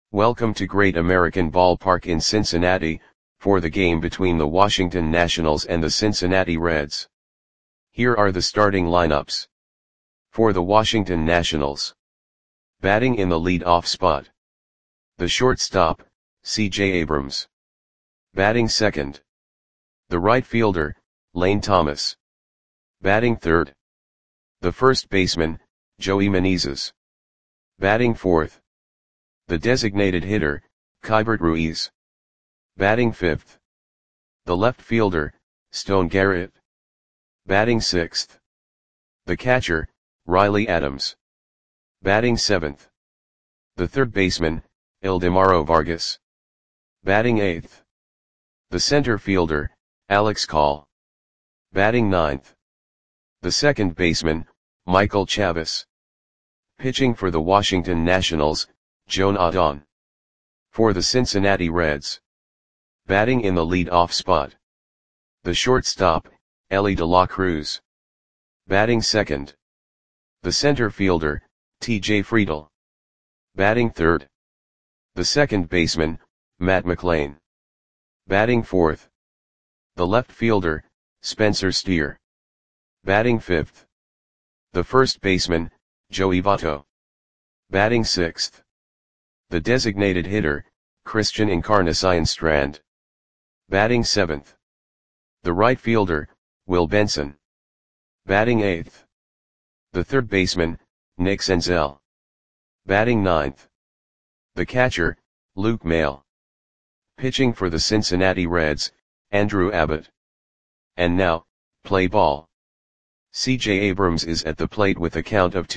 Welcome to Great American Ballpark in Cincinnati, for the game between the Washington Nationals and the Cincinnati Reds. Here are the starting lineups. For the Washington Nationals. Batting in the lead-off spot. The shortstop, C.J. Abrams. Batting second. The right fielder, Lane Thomas. Batting third. The first baseman, Joey Meneses. Batting fourth. The designated hitter, Keibert Ruiz. Batting fifth. The left fielder, Stone Garrett. Batting sixth. The catcher, Riley Adams. Batting seventh. The third baseman, Ildemaro Vargas. Batting eighth. The center fielder, Alex Call. Batting ninth. The second baseman, Michael Chavis. Pitching for the Washington Nationals, Joan Adon. For the Cincinnati Reds. Batting in the lead-off spot. The shortstop, Elly De La Cruz. Batting second. The center fielder, T.J. Friedl. Batting third. The second baseman, Matt McLain. Batting fourth. The left fielder, Spencer Steer. Batting fifth. The first baseman, Joey Votto. Batting sixth. The designated hitter, Christian Encarnacion Strand. Batting seventh. The right fielder, Will Benson. Batting eighth. The third baseman, Nick Senzel. Batting ninth. The catcher, Luke Maile. Pitching for the Cincinnati Reds, Andrew Abbott. And now, play ball. C.J. Abrams is at the plate with a count of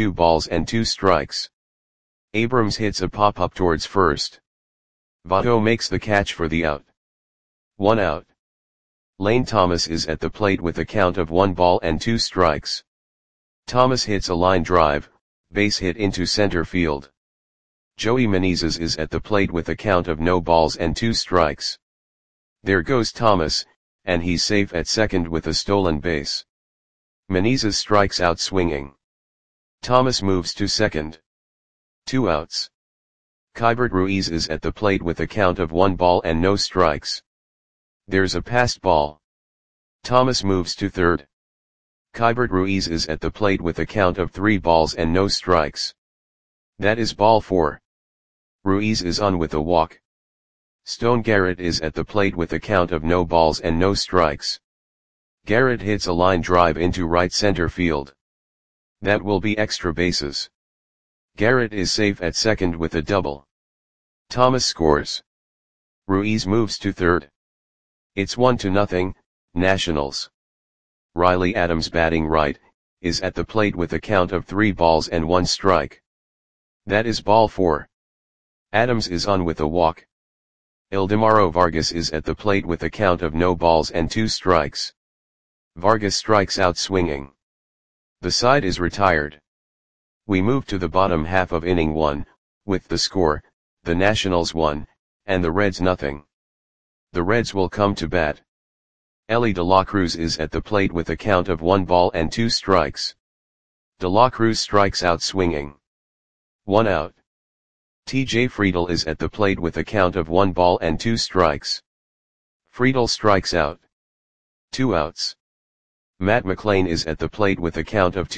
2-2. Abrams hits a pop-up towards first. Votto makes the catch for the out. 1 out. Lane Thomas is at the plate with a count of 1-2. Thomas hits a line drive, base hit into center field. Joey Meneses is at the plate with a count of 0-2. There goes Thomas, and he's safe at second with a stolen base. Meneses strikes out swinging. Thomas moves to second. 2 outs. Keibert Ruiz is at the plate with a count of 1-0. There's a passed ball. Thomas moves to third. Keibert Ruiz is at the plate with a count of 3-0. That is ball 4. Ruiz is on with a walk. Stone Garrett is at the plate with a count of 0-0. Garrett hits a line drive into right center field. That will be extra bases. Garrett is safe at second with a double. Thomas scores. Ruiz moves to third. It's 1-0, Nationals. Riley Adams, batting right, is at the plate with a count of 3-1. That is ball 4. Adams is on with a walk. Ildemaro Vargas is at the plate with a count of 0-2. Vargas strikes out swinging. The side is retired. We move to the bottom half of inning 1, with the score, the Nationals 1, and the Reds 0. The Reds will come to bat. Elly De La Cruz is at the plate with a count of 1-2. De La Cruz strikes out swinging. 1 out. T.J. Friedl is at the plate with a count of 1-2. Friedl strikes out. 2 outs. Matt McLain is at the plate with a count of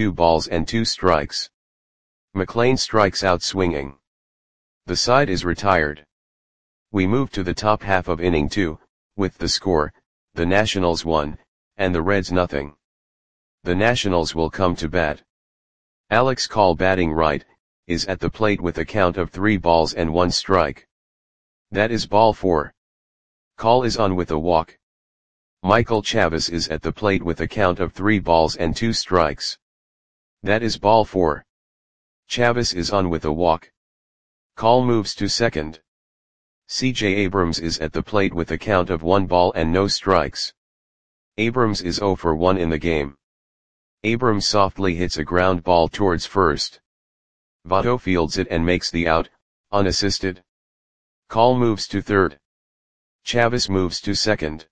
2-2. McLain strikes out swinging. The side is retired. We move to the top half of inning 2, with the score, the Nationals 1, and the Reds 0. The Nationals will come to bat. Alex Call, batting right, is at the plate with a count of 3-1. That is ball 4. Call is on with a walk. Michael Chavis is at the plate with a count of 3-2. That is ball 4. Chavis is on with a walk. Call moves to second. C.J. Abrams is at the plate with a count of 1-0. Abrams is 0 for 1 in the game. Abrams softly hits a ground ball towards first. Votto fields it and makes the out, unassisted. Call moves to third. Chavis moves to second.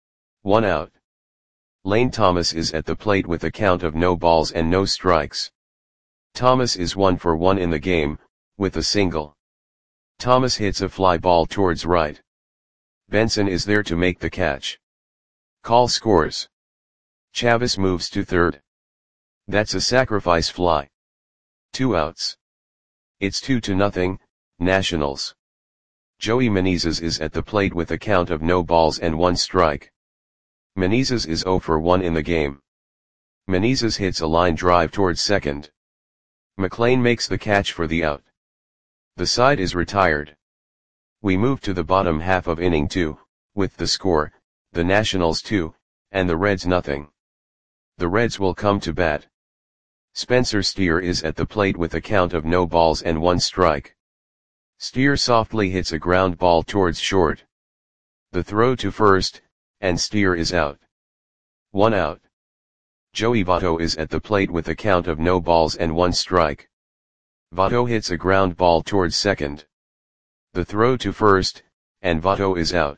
1 out. Lane Thomas is at the plate with a count of 0-0. Thomas is 1 for 1 in the game, with a single. Thomas hits a fly ball towards right. Benson is there to make the catch. Call scores. Chavis moves to third. That's a sacrifice fly. 2 outs. It's 2-0, Nationals. Joey Menezes is at the plate with a count of no balls and 1 strike. Menezes is 0 for 1 in the game. Menezes hits a line drive towards second. McLean makes the catch for the out. The side is retired. We move to the bottom half of inning 2, with the score, the Nationals 2, and the Reds nothing. The Reds will come to bat. Spencer Steer is at the plate with a count of no balls and 1 strike. Steer softly hits a ground ball towards short. The throw to first, and Steer is out. 1 out. Joey Votto is at the plate with a count of no balls and 1 strike. Votto hits a ground ball towards second. The throw to first, and Votto is out.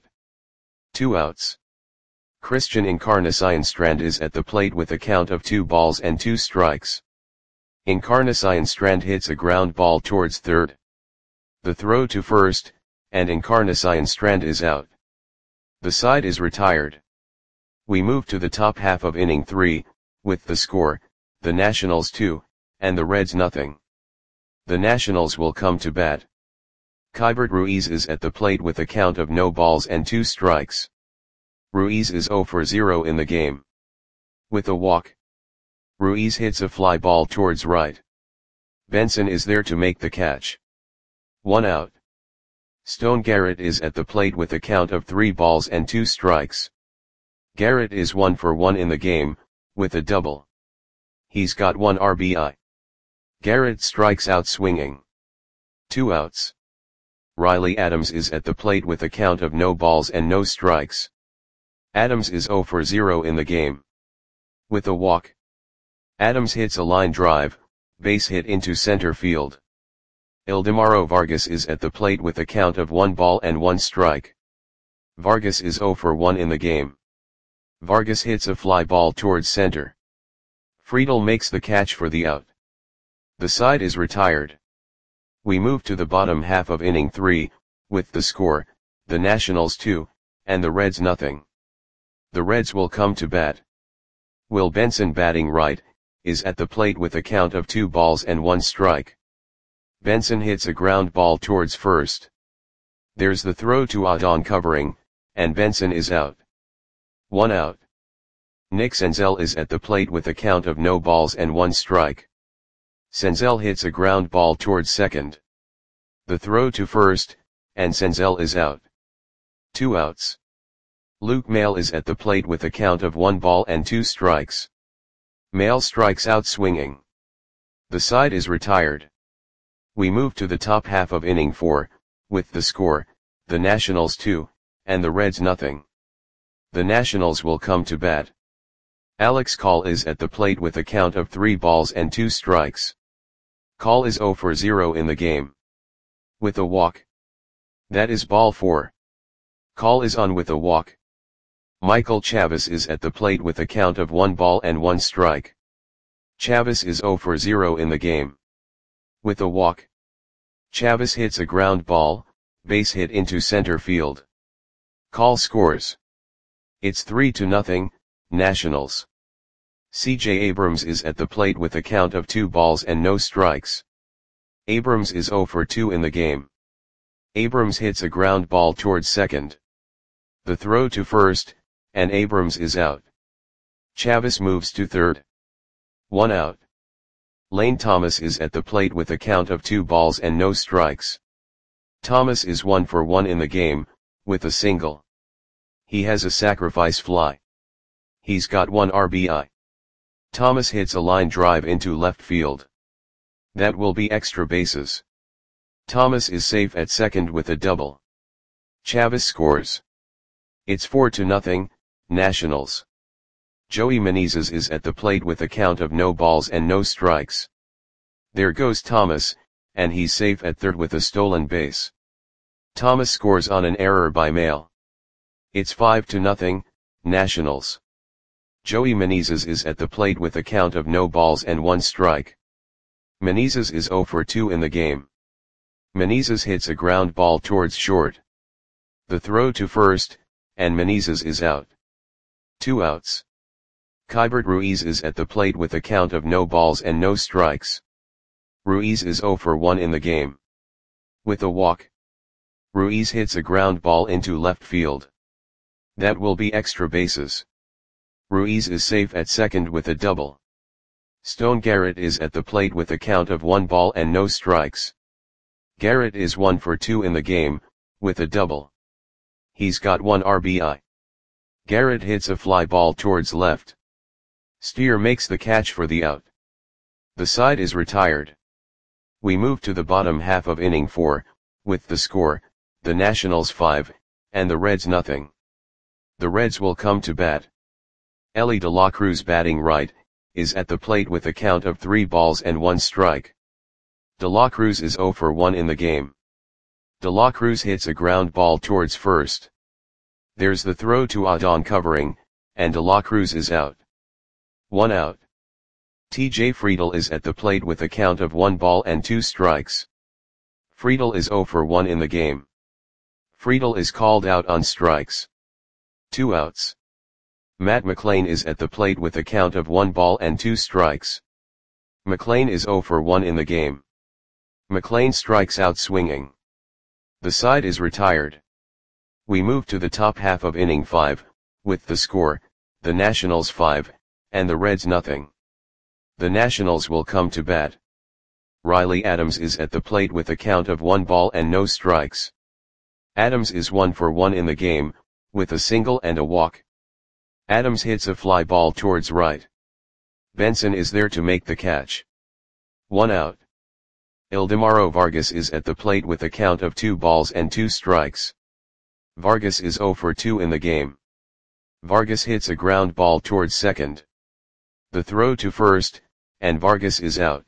2 outs. Christian Encarnacion-Strand is at the plate with a count of 2 balls and 2 strikes. Encarnacion-Strand hits a ground ball towards third. The throw to first, and Encarnacion-Strand is out. The side is retired. We move to the top half of inning 3, with the score, the Nationals 2, and the Reds nothing. The Nationals will come to bat. Keibert Ruiz is at the plate with a count of no balls and 2 strikes. Ruiz is 0 for 0 in the game. With a walk. Ruiz hits a fly ball towards right. Benson is there to make the catch. 1 out. Stone Garrett is at the plate with a count of 3 balls and 2 strikes. Garrett is 1 for 1 in the game, with a double. He's got 1 RBI. Garrett strikes out swinging. 2 outs. Riley Adams is at the plate with a count of no balls and no strikes. Adams is 0 for 0 in the game. With a walk. Adams hits a line drive, base hit into center field. Ildemaro Vargas is at the plate with a count of 1 ball and 1 strike. Vargas is 0 for 1 in the game. Vargas hits a fly ball towards center. Friedel makes the catch for the out. The side is retired. We move to the bottom half of inning 3, with the score, the Nationals 2, and the Reds nothing. The Reds will come to bat. Will Benson, batting right, is at the plate with a count of 2 balls and 1 strike. Benson hits a ground ball towards first. There's the throw to Adon covering, and Benson is out. 1 out. Nick Senzel is at the plate with a count of no balls and 1 strike. Senzel hits a ground ball towards second. The throw to first, and Senzel is out. 2 outs. Luke Maile is at the plate with a count of 1 ball and 2 strikes. Maile strikes out swinging. The side is retired. We move to the top half of inning 4, with the score, the Nationals 2, and the Reds nothing. The Nationals will come to bat. Alex Call is at the plate with a count of 3 balls and 2 strikes. Call is 0 for 0 in the game. With a walk. That is ball 4. Call is on with a walk. Michael Chavis is at the plate with a count of 1 ball and 1 strike. Chavis is 0 for 0 in the game. With a walk. Chavis hits a ground ball, base hit into center field. Call scores. It's 3-0, Nationals. C.J. Abrams is at the plate with a count of 2 balls and no strikes. Abrams is 0 for 2 in the game. Abrams hits a ground ball towards second. The throw to first, and Abrams is out. Chavis moves to third. 1 out. Lane Thomas is at the plate with a count of 2 balls and no strikes. Thomas is 1 for 1 in the game, with a single. He has a sacrifice fly. He's got 1 RBI. Thomas hits a line drive into left field. That will be extra bases. Thomas is safe at second with a double. Chavis scores. It's 4-0, Nationals. Joey Menezes is at the plate with a count of no balls and no strikes. There goes Thomas, and he's safe at third with a stolen base. Thomas scores on an error by Maile. It's 5-0, Nationals. Joey Menezes is at the plate with a count of no balls and 1 strike. Menezes is 0 for 2 in the game. Menezes hits a ground ball towards short. The throw to first, and Menezes is out. 2 outs. Keibert Ruiz is at the plate with a count of no balls and no strikes. Ruiz is 0 for 1 in the game. With a walk, Ruiz hits a ground ball into left field. That will be extra bases. Ruiz is safe at second with a double. Stone Garrett is at the plate with a count of 1 ball and no strikes. Garrett is 1 for 2 in the game, with a double. He's got 1 RBI. Garrett hits a fly ball towards left. Steer makes the catch for the out. The side is retired. We move to the bottom half of inning 4, with the score, the Nationals 5, and the Reds nothing. The Reds will come to bat. Elly De La Cruz, batting right, is at the plate with a count of 3 balls and 1 strike. De La Cruz is 0 for 1 in the game. De La Cruz hits a ground ball towards first. There's the throw to Adon covering, and De La Cruz is out. 1 out. TJ Friedl is at the plate with a count of 1 ball and 2 strikes. Friedl is 0 for 1 in the game. Friedl is called out on strikes. 2 outs. Matt McLain is at the plate with a count of 1 ball and 2 strikes. McLain is 0 for 1 in the game. McLain strikes out swinging. The side is retired. We move to the top half of inning 5, with the score, the Nationals 5, and the Reds nothing. The Nationals will come to bat. Riley Adams is at the plate with a count of 1 ball and no strikes. Adams is 1 for 1 in the game, with a single and a walk. Adams hits a fly ball towards right. Benson is there to make the catch. 1 out. Ildemaro Vargas is at the plate with a count of 2 balls and 2 strikes. Vargas is 0 for 2 in the game. Vargas hits a ground ball towards second. The throw to first, and Vargas is out.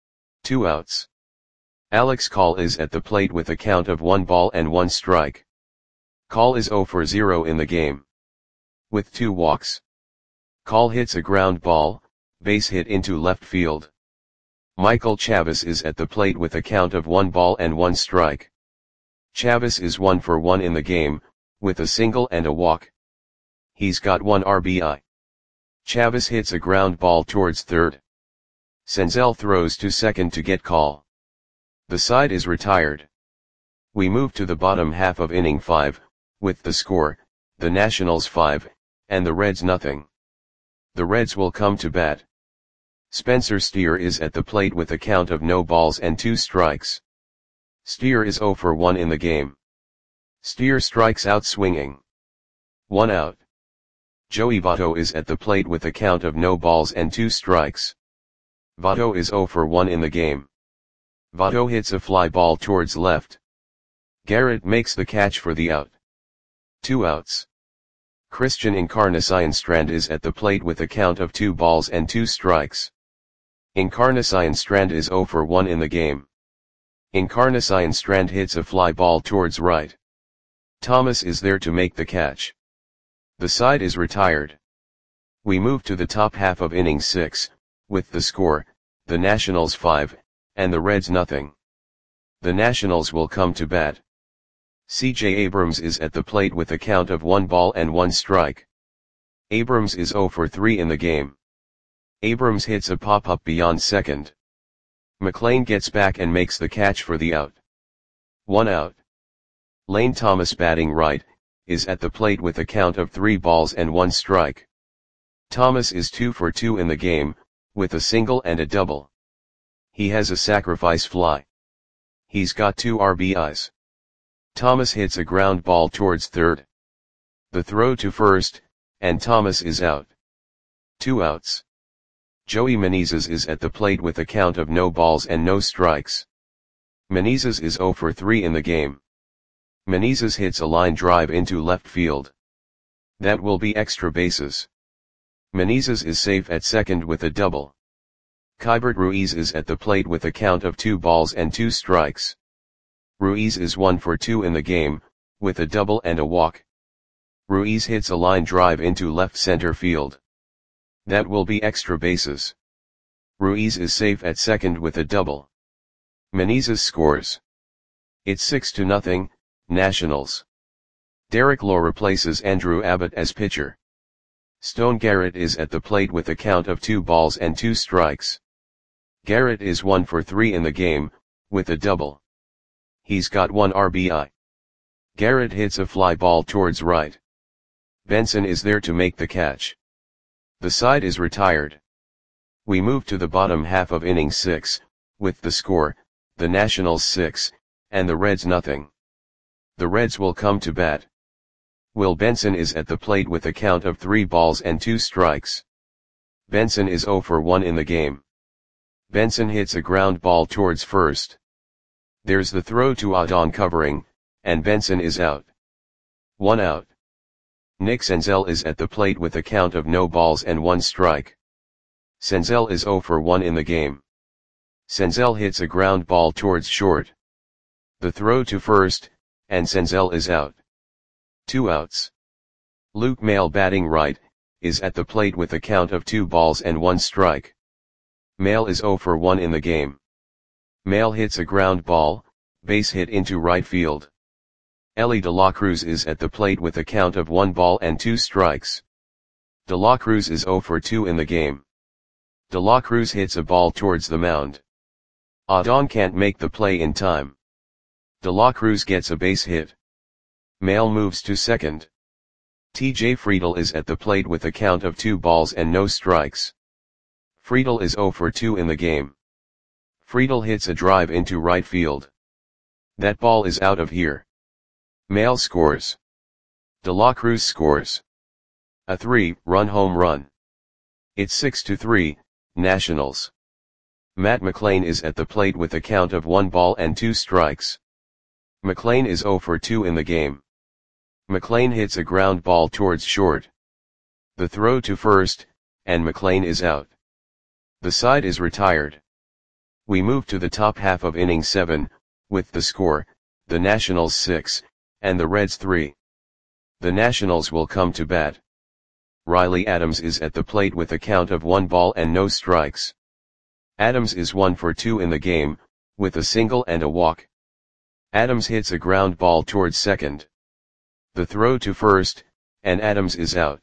2 outs. Alex Call is at the plate with a count of 1 ball and 1 strike. Call is 0 for 0 in the game. With 2 walks. Call hits a ground ball, base hit into left field. Michael Chavis is at the plate with a count of 1 ball and 1 strike. Chavis is 1 for 1 in the game, with a single and a walk. He's got 1 RBI. Chavis hits a ground ball towards third. Senzel throws to second to get Call. The side is retired. We move to the bottom half of inning 5, with the score, the Nationals 5, and the Reds nothing. The Reds will come to bat. Spencer Steer is at the plate with a count of no balls and 2 strikes. Steer is 0 for 1 in the game. Steer strikes out swinging. 1 out. Joey Votto is at the plate with a count of no balls and 2 strikes. Votto is 0 for 1 in the game. Votto hits a fly ball towards left. Garrett makes the catch for the out. 2 outs. Christian Encarnacion-Strand is at the plate with a count of 2 balls and 2 strikes. Encarnacion-Strand is 0 for 1 in the game. Encarnacion-Strand hits a fly ball towards right. Thomas is there to make the catch. The side is retired. We move to the top half of inning 6, with the score, the Nationals 5, and the Reds nothing. The Nationals will come to bat. C.J. Abrams is at the plate with a count of 1 ball and 1 strike. Abrams is 0 for 3 in the game. Abrams hits a pop-up beyond second. McLain gets back and makes the catch for the out. 1 out. Lane Thomas, batting right, is at the plate with a count of 3 balls and 1 strike. Thomas is 2 for 2 in the game, with a single and a double. He has a sacrifice fly. He's got 2 RBIs. Thomas hits a ground ball towards third. The throw to first, and Thomas is out. 2 outs. Joey Menezes is at the plate with a count of no balls and no strikes. Menezes is 0 for 3 in the game. Menezes hits a line drive into left field. That will be extra bases. Menezes is safe at second with a double. Keibert Ruiz is at the plate with a count of 2 balls and 2 strikes. Ruiz is 1 for 2 in the game, with a double and a walk. Ruiz hits a line drive into left center field. That will be extra bases. Ruiz is safe at second with a double. Menezes scores. It's 6-0, Nationals. Derek Lowe replaces Andrew Abbott as pitcher. Stone Garrett is at the plate with a count of 2 balls and 2 strikes. Garrett is 1 for 3 in the game, with a double. He's got 1 RBI. Garrett hits a fly ball towards right. Benson is there to make the catch. The side is retired. We move to the bottom half of inning 6, with the score, the Nationals 6, and the Reds nothing. The Reds will come to bat. Will Benson is at the plate with a count of 3 balls and 2 strikes. Benson is 0 for 1 in the game. Benson hits a ground ball towards first. There's the throw to Adon covering, and Benson is out. 1 out. Nick Senzel is at the plate with a count of no balls and 1 strike. Senzel is 0 for 1 in the game. Senzel hits a ground ball towards short. The throw to first, and Senzel is out. 2 outs. Luke Maile batting right, is at the plate with a count of 2 balls and 1 strike. Maile is 0 for 1 in the game. Maile hits a ground ball, base hit into right field. Elly De La Cruz is at the plate with a count of 1 ball and 2 strikes. De La Cruz is 0 for 2 in the game. De La Cruz hits a ball towards the mound. Adon can't make the play in time. De La Cruz gets a base hit. Maile moves to second. TJ Friedl is at the plate with a count of 2 balls and no strikes. Friedl is 0 for 2 in the game. Friedl hits a drive into right field. That ball is out of here. Maile scores. De La Cruz scores. A 3-run home run. It's 6-3, Nationals. Matt McLain is at the plate with a count of 1 ball and 2 strikes. McLain is 0 for 2 in the game. McLain hits a ground ball towards short. The throw to first, and McLain is out. The side is retired. We move to the top half of inning 7, with the score, the Nationals 6, and the Reds 3. The Nationals will come to bat. Riley Adams is at the plate with a count of 1 ball and no strikes. Adams is 1 for 2 in the game, with a single and a walk. Adams hits a ground ball towards second. The throw to first, and Adams is out.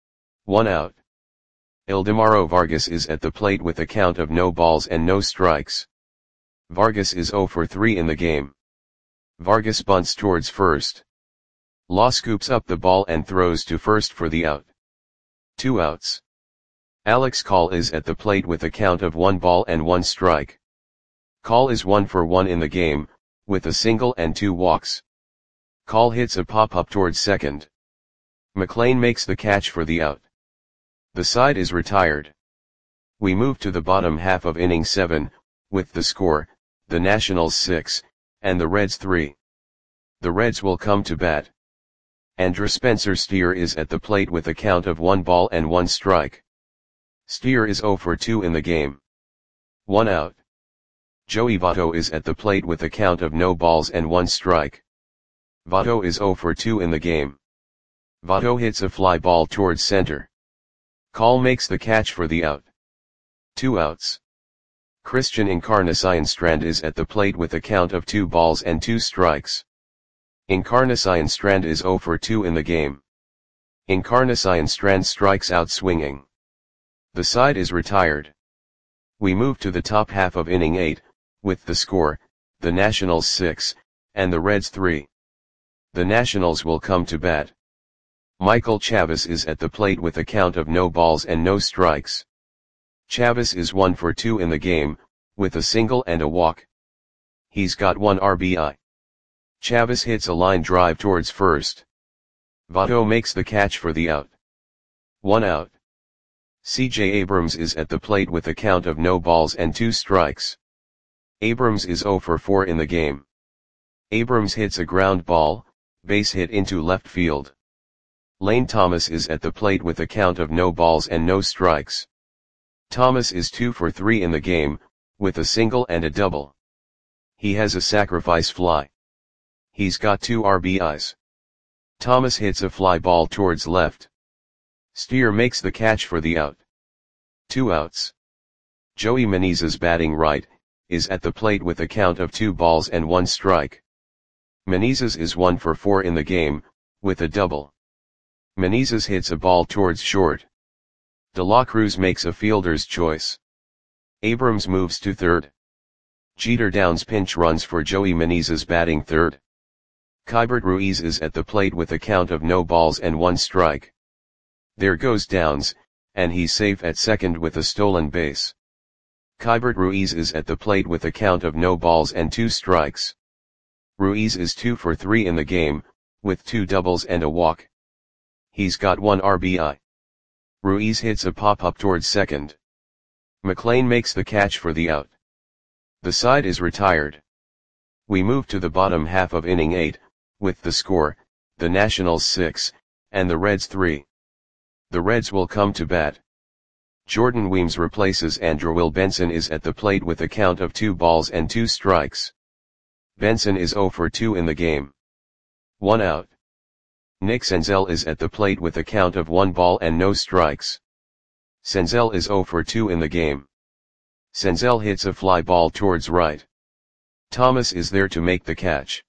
1 out. Ildemaro Vargas is at the plate with a count of no balls and no strikes. Vargas is 0 for 3 in the game. Vargas bunts towards first. Law scoops up the ball and throws to first for the out. 2 outs. Alex Call is at the plate with a count of 1 ball and 1 strike. Call is 1 for 1 in the game, with a single and 2 walks. Call hits a pop-up towards second. McLain makes the catch for the out. The side is retired. We move to the bottom half of inning 7, with the score, the Nationals 6, and the Reds 3. The Reds will come to bat. Andrew Spencer Steer is at the plate with a count of 1 ball and 1 strike. Steer is 0 for 2 in the game. 1 out. Joey Votto is at the plate with a count of no balls and 1 strike. Votto is 0 for 2 in the game. Votto hits a fly ball towards center. Call makes the catch for the out. 2 outs. Christian Encarnacion-Strand is at the plate with a count of 2 balls and 2 strikes. Encarnacion-Strand is 0 for 2 in the game. Encarnacion-Strand strikes out swinging. The side is retired. We move to the top half of inning 8, with the score, the Nationals 6, and the Reds 3. The Nationals will come to bat. Michael Chavis is at the plate with a count of no balls and no strikes. Chavis is 1 for 2 in the game, with a single and a walk. He's got 1 RBI. Chavis hits a line drive towards first. Votto makes the catch for the out. 1 out. C.J. Abrams is at the plate with a count of no balls and 2 strikes. Abrams is 0 for 4 in the game. Abrams hits a ground ball, base hit into left field. Lane Thomas is at the plate with a count of no balls and no strikes. Thomas is 2 for 3 in the game, with a single and a double. He has a sacrifice fly. He's got 2 RBIs. Thomas hits a fly ball towards left. Steer makes the catch for the out. 2 outs. Joey Meneses batting right, is at the plate with a count of 2 balls and 1 strike. Menezes is 1 for 4 in the game, with a double. Menezes hits a ball towards short. De La Cruz makes a fielder's choice. Abrams moves to third. Jeter downs pinch runs for Joey Menezes batting third. Keibert Ruiz is at the plate with a count of no balls and 1 strike. There goes Downs, and he's safe at second with a stolen base. Keibert Ruiz is at the plate with a count of no balls and 2 strikes. Ruiz is 2 for 3 in the game, with 2 doubles and a walk. He's got 1 RBI. Ruiz hits a pop-up towards second. McLean makes the catch for the out. The side is retired. We move to the bottom half of inning 8, with the score, the Nationals 6, and the Reds 3. The Reds will come to bat. Jordan Weems replaces Andrewil Benson is at the plate with a count of 2 balls and 2 strikes. Benson is 0 for 2 in the game. 1 out. Nick Senzel is at the plate with a count of 1 ball and no strikes. Senzel is 0 for 2 in the game. Senzel hits a fly ball towards right. Thomas is there to make the catch.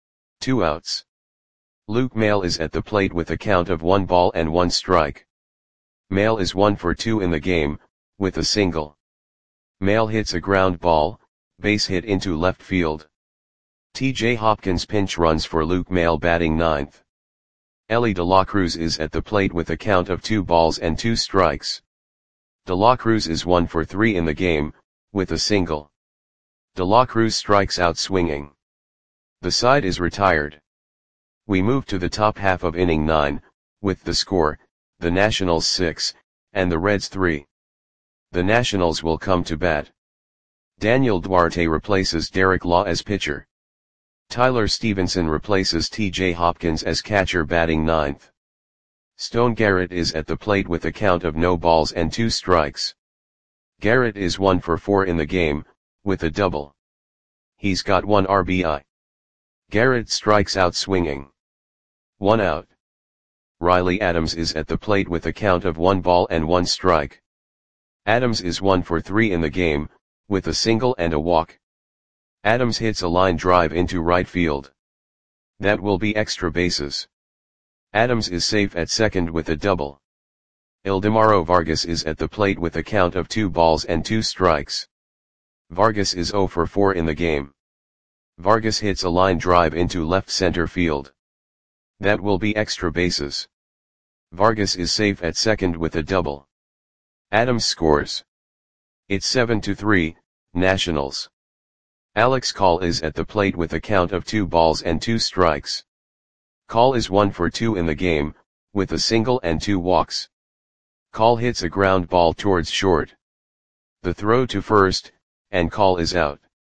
2 outs. Luke Maile is at the plate with a count of 1 ball and 1 strike. Maile is 1 for 2 in the game, with a single. Maile hits a ground ball, base hit into left field. T.J. Hopkins pinch runs for Luke Maile batting ninth. Elly De La Cruz is at the plate with a count of 2 balls and 2 strikes. De La Cruz is 1 for 3 in the game, with a single. De La Cruz strikes out swinging. The side is retired. We move to the top half of inning 9, with the score, the Nationals 6, and the Reds 3. The Nationals will come to bat. Daniel Duarte replaces Derek Law as pitcher. Tyler Stevenson replaces T.J. Hopkins as catcher batting ninth. Stone Garrett is at the plate with a count of no balls and 2 strikes. Garrett is 1 for 4 in the game, with a double. He's got 1 RBI. Garrett strikes out swinging. 1 out. Riley Adams is at the plate with a count of 1 ball and 1 strike. Adams is 1 for 3 in the game, with a single and a walk. Adams hits a line drive into right field. That will be extra bases. Adams is safe at second with a double. Ildemaro Vargas is at the plate with a count of 2 balls and 2 strikes. Vargas is 0 for 4 in the game. Vargas hits a line drive into left center field. That will be extra bases. Vargas is safe at second with a double. Adams scores. It's 7-3, Nationals. Alex Call is at the plate with a count of 2 balls and 2 strikes. Call is 1 for 2 in the game, with a single and 2 walks. Call hits a ground ball towards short. The throw to first, and Call is out.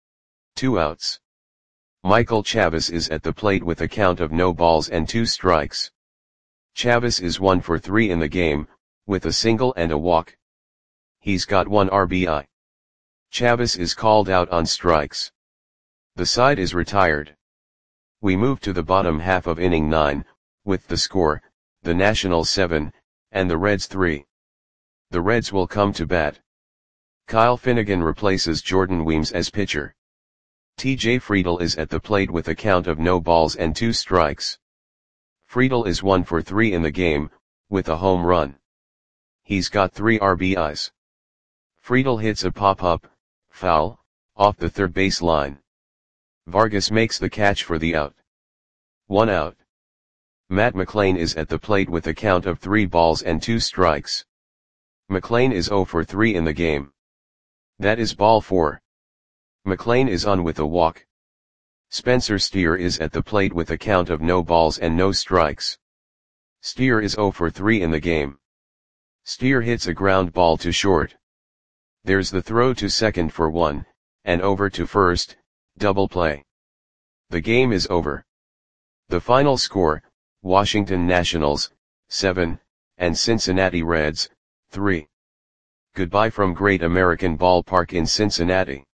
2 outs. Michael Chavis is at the plate with a count of no balls and 2 strikes. Chavis is 1 for 3 in the game, with a single and a walk. He's got 1 RBI. Chavis is called out on strikes. The side is retired. We move to the bottom half of inning 9, with the score, the Nationals 7, and the Reds 3. The Reds will come to bat. Kyle Finnegan replaces Jordan Weems as pitcher. T.J. Friedl is at the plate with a count of no balls and 2 strikes. Friedl is 1 for 3 in the game, with a home run. He's got 3 RBIs. Friedl hits a pop-up, foul, off the third base line. Vargas makes the catch for the out. 1 out. Matt McLain is at the plate with a count of 3 balls and 2 strikes. McLain is 0 for 3 in the game. That is ball 4. McLain is on with a walk. Spencer Steer is at the plate with a count of no balls and no strikes. Steer is 0 for 3 in the game. Steer hits a ground ball to short. There's the throw to second for 1, and over to first, double play. The game is over. The final score, Washington Nationals, 7, and Cincinnati Reds, 3. Goodbye from Great American Ballpark in Cincinnati.